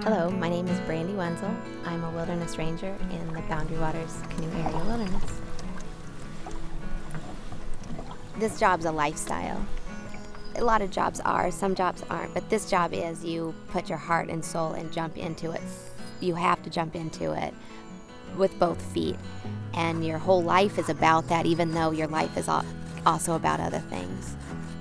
Hello, my name is Brandy Wenzel. I'm a wilderness ranger in the Boundary Waters Canoe Area Wilderness. This job's a lifestyle. A lot of jobs are, some jobs aren't, but this job is you put your heart and soul and jump into it. You have to jump into it with both feet. And your whole life is about that, even though your life is also about other things.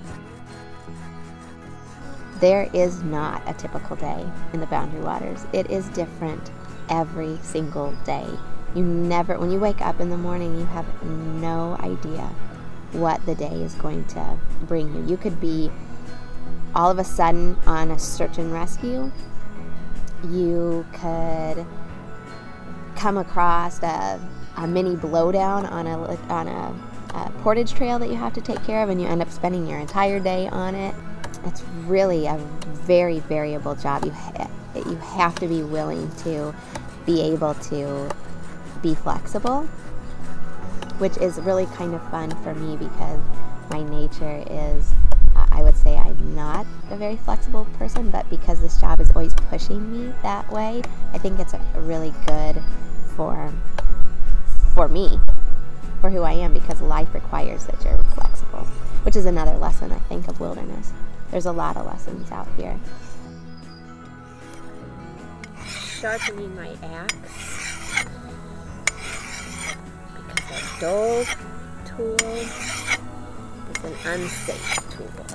There is not a typical day in the Boundary Waters. It is different every single day. When you wake up in the morning, you have no idea what the day is going to bring you. You could be all of a sudden on a search and rescue. You could come across a mini blowdown on a portage trail that you have to take care of, and you end up spending your entire day on it. It's really a very variable job. You have to be willing to be able to be flexible, which is really kind of fun for me because my nature is, I would say I'm not a very flexible person, but because this job is always pushing me that way, I think it's really good for me, for who I am, because life requires that you're flexible, which is another lesson, I think, of wilderness. There's a lot of lessons out here. Sharpening my axe because a dull tool is an unsafe tool.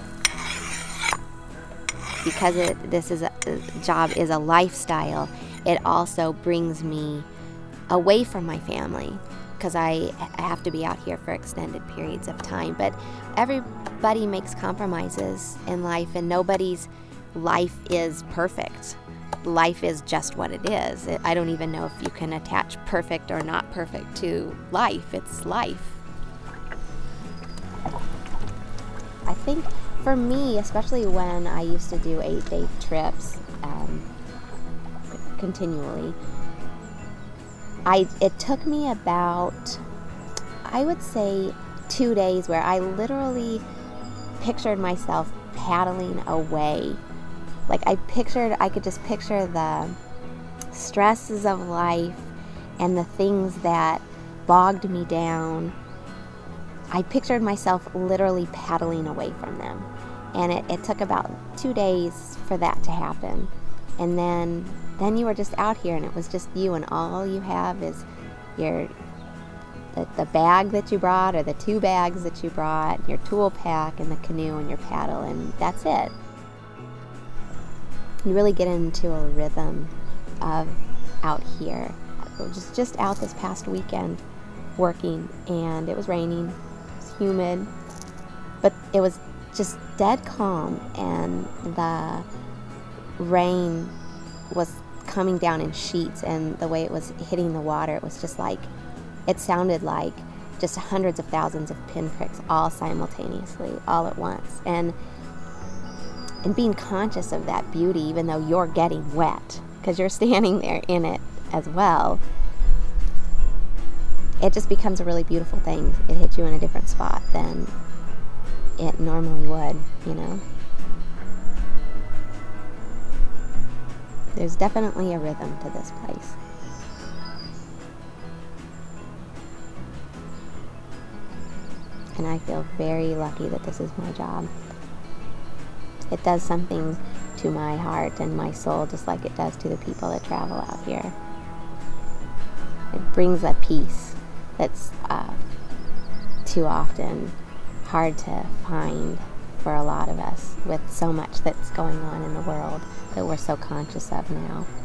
Because this job is a lifestyle, it also brings me away from my family because I have to be out here for extended periods of time. But everybody makes compromises in life, and nobody's life is perfect. Life is just what it is. I don't even know if you can attach perfect or not perfect to life. It's life. I think for me, especially when I used to do 8-day trips continually, it took me about, I would say, 2 days where I literally pictured myself paddling away. Like I could just picture the stresses of life and the things that bogged me down. I pictured myself literally paddling away from them. And it took about 2 days for that to happen. And then you were just out here, and it was just you, and all you have is the bag that you brought, or the 2 bags that you brought, your tool pack, and the canoe and your paddle, and that's it. You really get into a rhythm of out here. I was just out this past weekend working, and it was raining, it was humid, but it was just dead calm, and the rain was coming down in sheets, and the way it was hitting the water, it sounded like just hundreds of thousands of pinpricks all simultaneously, all at once. And being conscious of that beauty, even though you're getting wet, because you're standing there in it as well, it just becomes a really beautiful thing. It hits you in a different spot than it normally would, There's definitely a rhythm to this place. And I feel very lucky that this is my job. It does something to my heart and my soul, just like it does to the people that travel out here. It brings a peace that's too often hard to find for a lot of us, with so much that's going on in the world that we're so conscious of now.